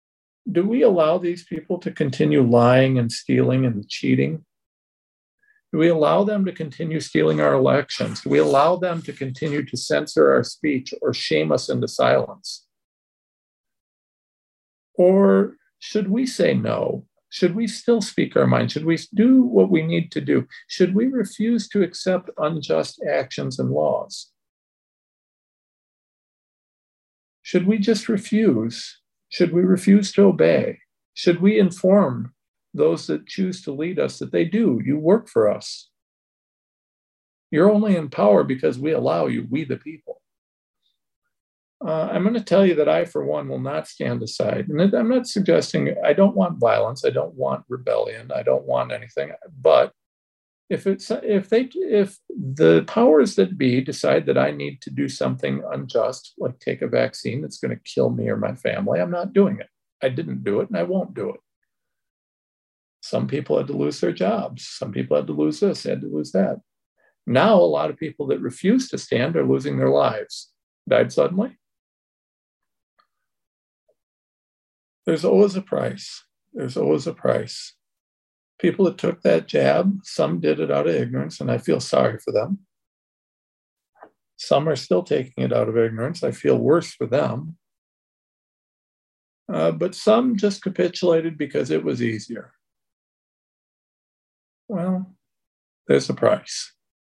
do we allow these people to continue lying and stealing and cheating? Do we allow them to continue stealing our elections? Do we allow them to continue to censor our speech or shame us into silence? Or should we say no? Should we still speak our mind? Should we do what we need to do? Should we refuse to accept unjust actions and laws? Should we just refuse? Should we refuse to obey? Should we inform those that choose to lead us that they do? You work for us. You're only in power because we allow you, we the people. Uh, I'm going to tell you that I, for one, will not stand aside. And I'm not suggesting, I don't want violence. I don't want rebellion. I don't want anything. But if it's if they if the powers that be decide that I need to do something unjust, like take a vaccine that's going to kill me or my family, I'm not doing it. I didn't do it, and I won't do it. Some people had to lose their jobs. Some people had to lose this, had to lose that. Now, a lot of people that refuse to stand are losing their lives. Died suddenly. There's always a price. There's always a price. People that took that jab, some did it out of ignorance, and I feel sorry for them. Some are still taking it out of ignorance. I feel worse for them. Uh, but some just capitulated because it was easier. Well, there's a price.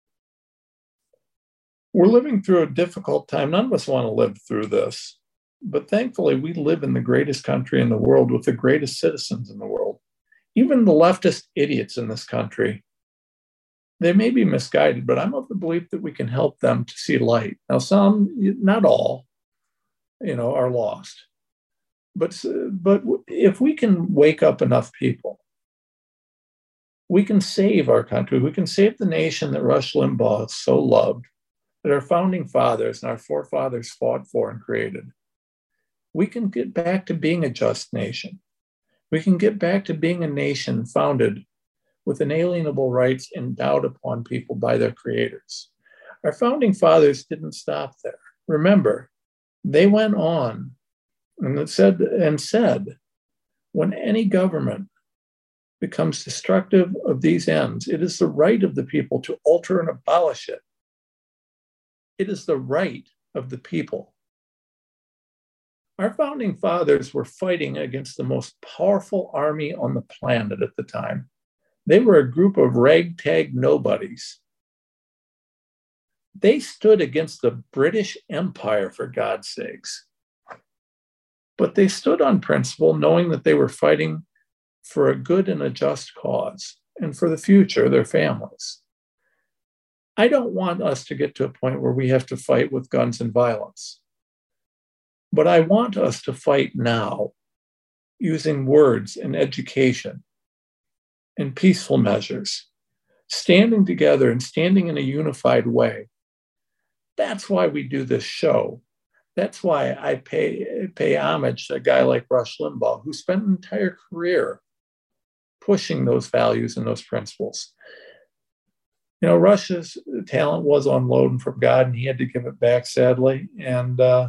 We're living through a difficult time. None of us want to live through this. But thankfully, we live in the greatest country in the world with the greatest citizens in the world. Even the leftist idiots in this country, they may be misguided, but I'm of the belief that we can help them to see light. Now, some, not all, you know, are lost. But, but if we can wake up enough people, we can save our country. We can save the nation that Rush Limbaugh so loved, that our founding fathers and our forefathers fought for and created. We can get back to being a just nation. We can get back to being a nation founded with inalienable rights endowed upon people by their creators. Our founding fathers didn't stop there. Remember, they went on and it said, and said, when any government becomes destructive of these ends, it is the right of the people to alter and abolish it. It is the right of the people. Our founding fathers were fighting against the most powerful army on the planet at the time. They were a group of ragtag nobodies. They stood against the British Empire, for God's sakes. But they stood on principle, knowing that they were fighting for a good and a just cause, and for the future, their families. I don't want us to get to a point where we have to fight with guns and violence. But I want us to fight now using words and education and peaceful measures, standing together and standing in a unified way. That's why we do this show. That's why I pay, pay homage to a guy like Rush Limbaugh, who spent an entire career pushing those values and those principles. You know, Rush's talent was on loan from God, and he had to give it back, sadly. And uh,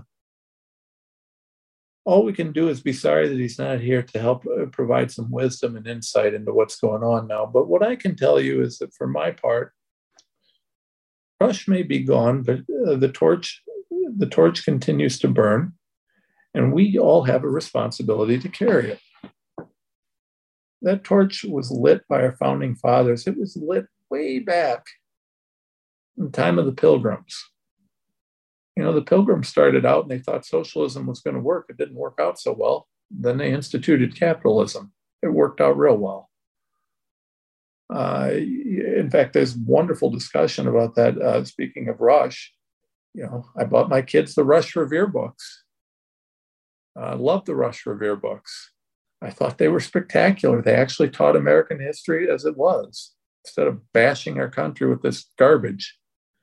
all we can do is be sorry that he's not here to help provide some wisdom and insight into what's going on now. But what I can tell you is that for my part, Rush may be gone, but uh, the torch, the torch continues to burn, and we all have a responsibility to carry it. That torch was lit by our founding fathers. It was lit way back in the time of the Pilgrims. You know, the Pilgrims started out and they thought socialism was going to work. It didn't work out so well. Then they instituted capitalism. It worked out real well. Uh, in fact, there's wonderful discussion about that. Uh, speaking of Rush, you know, I bought my kids the Rush Revere books. I uh, love the Rush Revere books. I thought they were spectacular. They actually taught American history as it was, instead of bashing our country with this garbage.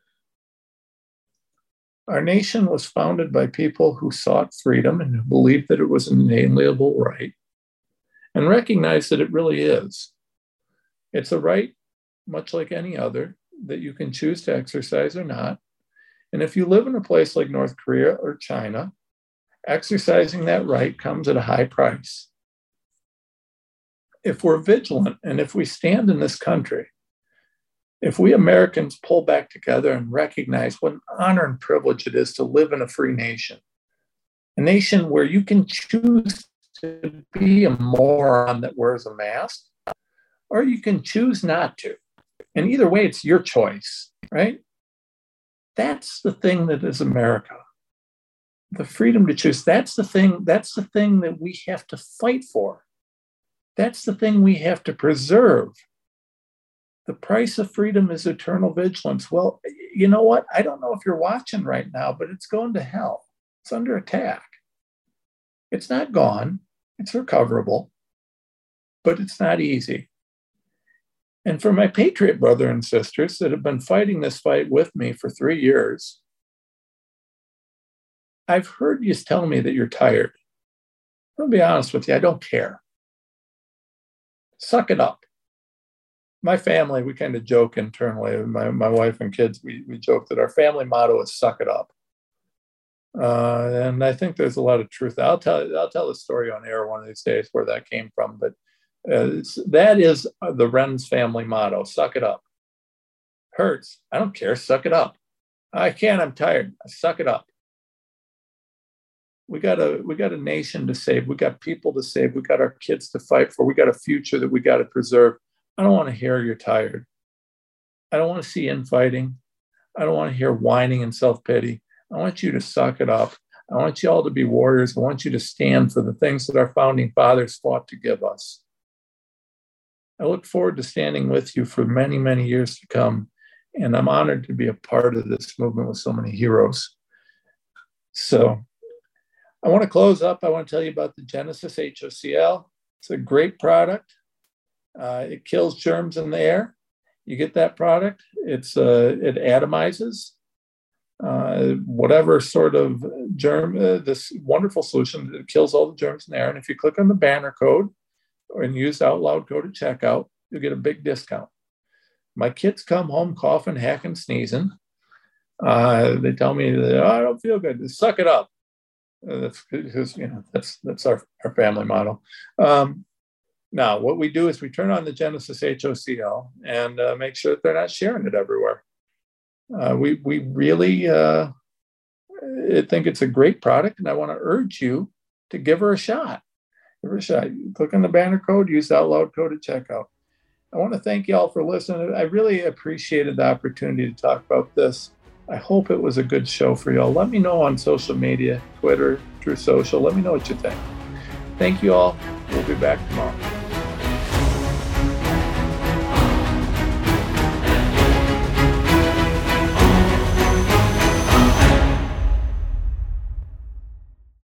Our nation was founded by people who sought freedom and who believed that it was an inalienable right, and recognized that it really is. It's a right, much like any other, that you can choose to exercise or not. And if you live in a place like North Korea or China, exercising that right comes at a high price. If we're vigilant and if we stand in this country If we Americans pull back together and recognize what an honor and privilege it is to live in a free nation, a nation where you can choose to be a moron that wears a mask, or you can choose not to. And either way, it's your choice, right? That's the thing that is America. The freedom to choose. That's the thing, that's the thing that we have to fight for. That's the thing we have to preserve. The price of freedom is eternal vigilance. Well, you know what? I don't know if you're watching right now, but it's going to hell. It's under attack. It's not gone. It's recoverable, but it's not easy. And for my patriot brother and sisters that have been fighting this fight with me for three years, I've heard you tell me that you're tired. I'll be honest with you, I don't care. Suck it up. My family, we kind of joke internally, my, my wife and kids, we, we joke that our family motto is suck it up. Uh, and I think there's a lot of truth. I'll tell I'll tell a story on air one of these days where that came from. But uh, that is the Renz family motto: suck it up. Hurts. I don't care. Suck it up. I can't. I'm tired. Suck it up. We got a we got a nation to save. We got people to save. We got our kids to fight for. We got a future that we got to preserve. I don't want to hear you're tired. I don't want to see infighting. I don't want to hear whining and self-pity. I want you to suck it up. I want you all to be warriors. I want you to stand for the things that our founding fathers fought to give us. I look forward to standing with you for many, many years to come. And I'm honored to be a part of this movement with so many heroes. So I want to close up. I want to tell you about the Genesis H O C L. It's a great product. Uh, it kills germs in the air. You get that product. It's uh, it atomizes uh, whatever sort of germ, uh, this wonderful solution that kills all the germs in the air. And if you click on the banner code and use Out Loud code at checkout, you'll get a big discount. My kids come home coughing, hacking, sneezing. Uh, they tell me that, oh, I don't feel good. Suck it up. Uh, that's because, you know, that's that's our, our family motto. Um, now, what we do is we turn on the Genesis H O C L and uh, make sure that they're not sharing it everywhere. Uh, we we really uh, think it's a great product, and I want to urge you to give her a shot. Give her a shot. Click on the banner code, use the Out Loud code at checkout. I want to thank you all for listening. I really appreciated the opportunity to talk about this. I hope it was a good show for y'all. Let me know on social media, Twitter, True Social. Let me know what you think. Thank you all. We'll be back tomorrow.